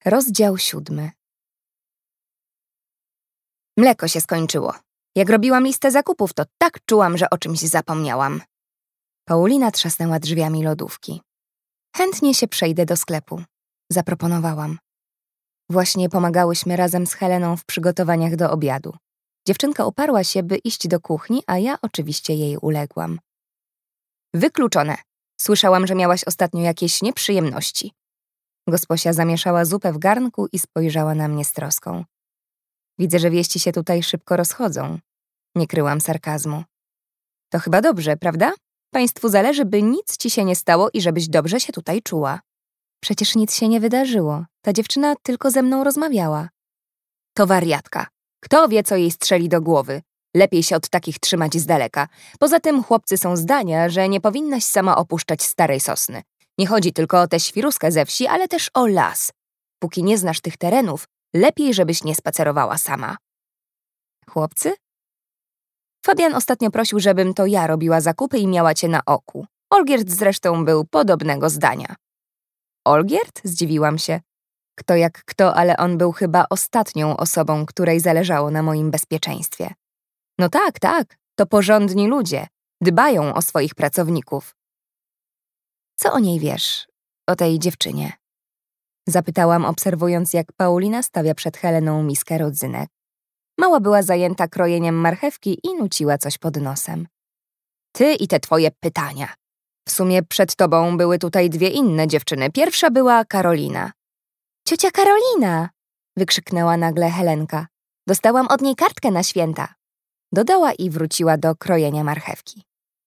Rozdział 7. Mleko się skończyło. Jak robiłam listę zakupów, to tak czułam, że o czymś zapomniałam. Paulina trzasnęła drzwiami lodówki. Chętnie się przejdę do sklepu, zaproponowałam. Właśnie pomagałyśmy razem z Heleną w przygotowaniach do obiadu. Dziewczynka uparła się, by iść do kuchni, a ja oczywiście jej uległam. Wykluczone. Słyszałam, że miałaś ostatnio jakieś nieprzyjemności. Gosposia zamieszała zupę w garnku i spojrzała na mnie z troską. Widzę, że wieści się tutaj szybko rozchodzą. Nie kryłam sarkazmu. To chyba dobrze, prawda? Państwu zależy, by nic ci się nie stało i żebyś dobrze się tutaj czuła. Przecież nic się nie wydarzyło. Ta dziewczyna tylko ze mną rozmawiała. To wariatka. Kto wie, co jej strzeli do głowy? Lepiej się od takich trzymać z daleka. Poza tym chłopcy są zdania, że nie powinnaś sama opuszczać Starej Sosny. Nie chodzi tylko o tę świruskę ze wsi, ale też o las. Póki nie znasz tych terenów, lepiej, żebyś nie spacerowała sama. Chłopcy? Fabian ostatnio prosił, żebym to ja robiła zakupy i miała cię na oku. Olgierd zresztą był podobnego zdania. Olgierd? Zdziwiłam się. Kto jak kto, ale on był chyba ostatnią osobą, której zależało na moim bezpieczeństwie. No tak, to porządni ludzie. Dbają o swoich pracowników. Co o niej wiesz? O tej dziewczynie? Zapytałam, obserwując, jak Paulina stawia przed Heleną miskę rodzynek. Mała była zajęta krojeniem marchewki i nuciła coś pod nosem. Ty i te twoje pytania. W sumie przed tobą były tutaj dwie inne dziewczyny. Pierwsza była Karolina. Ciocia Karolina! Wykrzyknęła nagle Helenka. Dostałam od niej kartkę na święta. Dodała i wróciła do krojenia marchewki.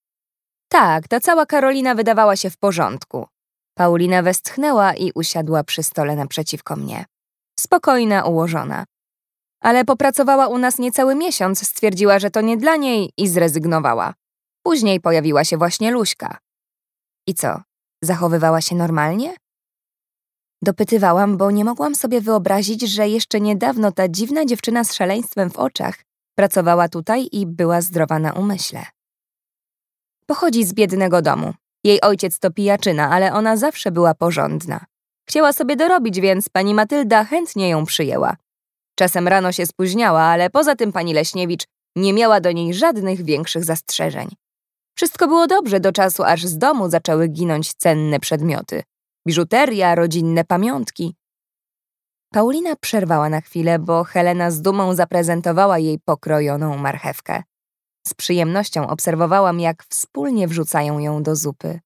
Tak, ta cała Karolina wydawała się w porządku. Paulina westchnęła i usiadła przy stole naprzeciwko mnie. Spokojna, ułożona. Ale popracowała u nas niecały miesiąc, stwierdziła, że to nie dla niej i zrezygnowała. Później pojawiła się właśnie Luśka. I co, zachowywała się normalnie? Dopytywałam, bo nie mogłam sobie wyobrazić, że jeszcze niedawno ta dziwna dziewczyna z szaleństwem w oczach pracowała tutaj i była zdrowa na umyśle. Pochodzi z biednego domu. Jej ojciec to pijaczyna, ale ona zawsze była porządna. Chciała sobie dorobić, więc pani Matylda chętnie ją przyjęła. Czasem rano się spóźniała, ale poza tym pani Leśniewicz nie miała do niej żadnych większych zastrzeżeń. Wszystko było dobrze do czasu, aż z domu zaczęły ginąć cenne przedmioty. Biżuteria, rodzinne pamiątki. Paulina przerwała na chwilę, bo Helena z dumą zaprezentowała jej pokrojoną marchewkę. Z przyjemnością obserwowałam, jak wspólnie wrzucają ją do zupy.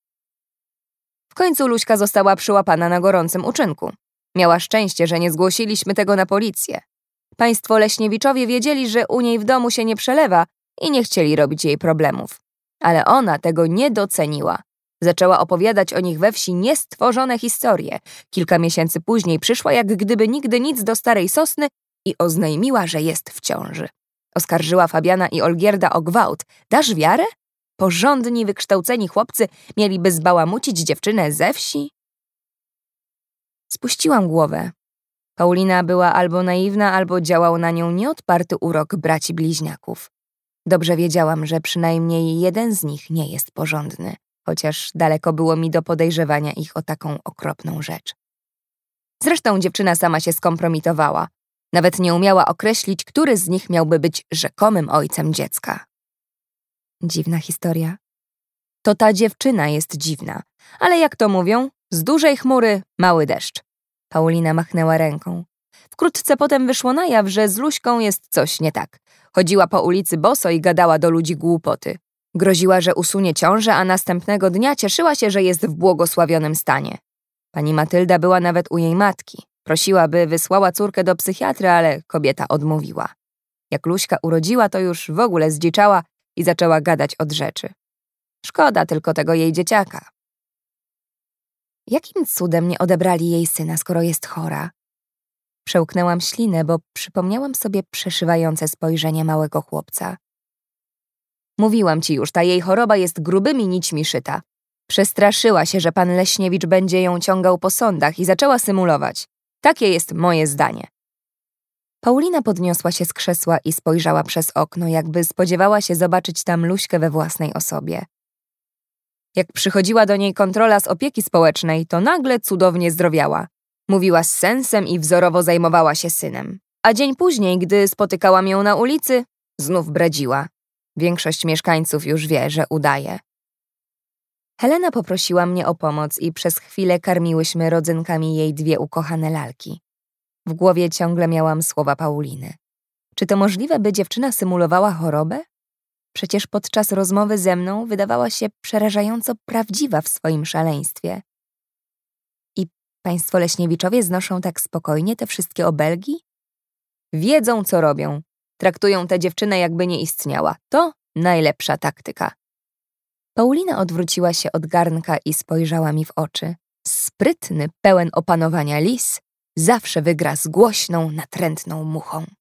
W końcu Luśka została przyłapana na gorącym uczynku. Miała szczęście, że nie zgłosiliśmy tego na policję. Państwo Leśniewiczowie wiedzieli, że u niej w domu się nie przelewa i nie chcieli robić jej problemów. Ale ona tego nie doceniła. Zaczęła opowiadać o nich we wsi niestworzone historie. Kilka miesięcy później przyszła jak gdyby nigdy nic do Starej Sosny i oznajmiła, że jest w ciąży. Oskarżyła Fabiana i Olgierda o gwałt. Dasz wiarę? Porządni, wykształceni chłopcy mieliby zbałamucić dziewczynę ze wsi? Spuściłam głowę. Paulina była albo naiwna, albo działał na nią nieodparty urok braci bliźniaków. Dobrze wiedziałam, że przynajmniej jeden z nich nie jest porządny, chociaż daleko było mi do podejrzewania ich o taką okropną rzecz. Zresztą dziewczyna sama się skompromitowała. Nawet nie umiała określić, który z nich miałby być rzekomym ojcem dziecka. Dziwna historia. To ta dziewczyna jest dziwna, ale jak to mówią, z dużej chmury mały deszcz. Paulina machnęła ręką. Wkrótce potem wyszło na jaw, że z Luśką jest coś nie tak. Chodziła po ulicy boso i gadała do ludzi głupoty. Groziła, że usunie ciążę, a następnego dnia cieszyła się, że jest w błogosławionym stanie. Pani Matylda była nawet u jej matki. Prosiła, by wysłała córkę do psychiatry, ale kobieta odmówiła. Jak Luśka urodziła, to już w ogóle zdziczała i zaczęła gadać od rzeczy. Szkoda tylko tego jej dzieciaka. Jakim cudem nie odebrali jej syna, skoro jest chora? Przełknęłam ślinę, bo przypomniałam sobie przeszywające spojrzenie małego chłopca. Mówiłam ci już, ta jej choroba jest grubymi nićmi szyta. Przestraszyła się, że pan Leśniewicz będzie ją ciągał po sądach i zaczęła symulować. Takie jest moje zdanie. Paulina podniosła się z krzesła i spojrzała przez okno, jakby spodziewała się zobaczyć tam Luśkę we własnej osobie. Jak przychodziła do niej kontrola z opieki społecznej, to nagle cudownie zdrowiała. Mówiła z sensem i wzorowo zajmowała się synem. A dzień później, gdy spotykałam ją na ulicy, znów bredziła. Większość mieszkańców już wie, że udaje. Helena poprosiła mnie o pomoc i przez chwilę karmiłyśmy rodzynkami jej 2 ukochane lalki. W głowie ciągle miałam słowa Pauliny. Czy to możliwe, by dziewczyna symulowała chorobę? Przecież podczas rozmowy ze mną wydawała się przerażająco prawdziwa w swoim szaleństwie. I państwo Leśniewiczowie znoszą tak spokojnie te wszystkie obelgi? Wiedzą, co robią. Traktują tę dziewczynę, jakby nie istniała. To najlepsza taktyka. Paulina odwróciła się od garnka i spojrzała mi w oczy. Sprytny, pełen opanowania lis zawsze wygra z głośną, natrętną muchą.